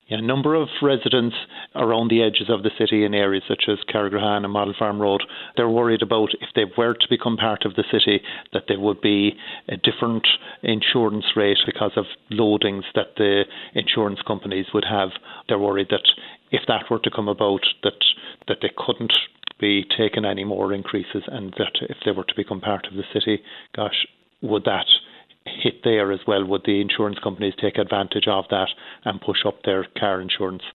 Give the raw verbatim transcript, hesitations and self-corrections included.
Yeah, a number of residents around the edges of the city in areas such as Carrigrahan and Model Farm Road, they're worried about if they were to become part of the city that there would be a different insurance rate because of loadings that the insurance companies would have. They're worried that if that were to come about, that that they couldn't be taking any more increases, and that if they were to become part of the city, gosh, would that hit there as well? Would the insurance companies take advantage of that and push up their car insurance?